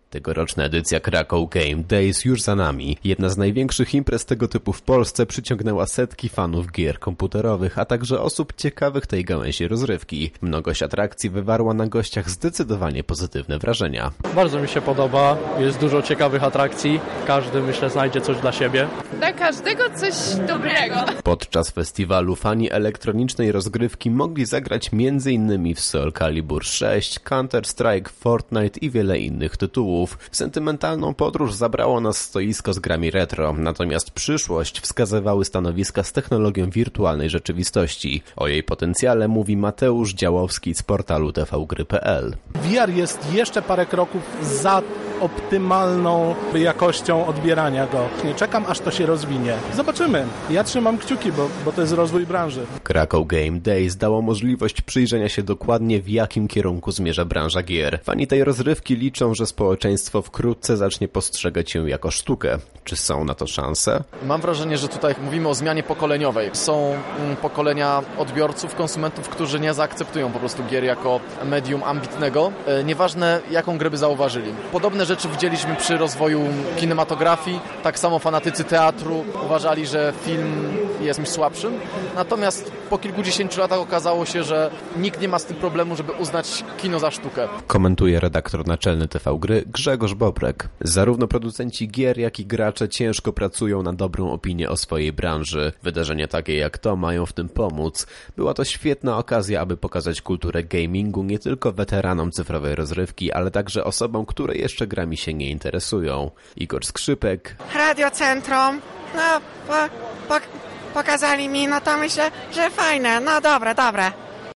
Tegoroczna edycja Kraków Game Days już za nami. Jedna z największych imprez tego typu w Polsce przyciągnęła setki fanów gier komputerowych, a także osób ciekawych tej gałęzi rozrywki. Mnogość atrakcji wywarła na gościach zdecydowanie pozytywne wrażenia. Bardzo mi się podoba, jest dużo ciekawych atrakcji, każdy myślę znajdzie coś dla siebie. Dla każdego coś dobrego. Podczas festiwalu fani elektronicznej rozgrywki mogli zagrać m.in. w Soul Calibur 6, Counter-Strike, Fortnite i wiele innych tytułów. W sentymentalną podróż zabrało nas stoisko z grami retro, natomiast przyszłość wskazywały stanowiska z technologią wirtualnej rzeczywistości. O jej potencjale mówi Mateusz Działowski z portalu tvgry.pl. VR jest jeszcze parę kroków za optymalną jakością odbierania go. Nie czekam, aż to się rozwinie. Zobaczymy. Ja trzymam kciuki, bo to jest rozwój branży. Kraków Game Days dało możliwość przyjrzenia się dokładnie, w jakim kierunku zmierza branża gier. Fani tej rozrywki liczą, że społeczeństwo wkrótce zacznie postrzegać ją jako sztukę. Czy są na to szanse? Mam wrażenie, że tutaj mówimy o zmianie pokoleniowej. Są pokolenia odbiorców, konsumentów, którzy nie zaakceptują po prostu gier jako medium ambitnego. Nieważne, jaką grę by zauważyli. Podobne rzeczy widzieliśmy przy rozwoju kinematografii. Tak samo fanatycy teatru uważali, że film jest czymś słabszym. Natomiast po kilkudziesięciu latach okazało się, że nikt nie ma z tym problemu, żeby uznać kino za sztukę. Komentuje redaktor naczelny TV Gry Grzegorz Bobrek. Zarówno producenci gier, jak i gracze ciężko pracują na dobrą opinię o swojej branży. Wydarzenia takie jak to mają w tym pomóc. Była to świetna okazja, aby pokazać kulturę gamingu nie tylko weteranom cyfrowej rozrywki, ale także osobom, które jeszcze grami się nie interesują. Igor Skrzypek. Radiocentrum. No, pokazali mi, no to myślę, że fajne. No dobre.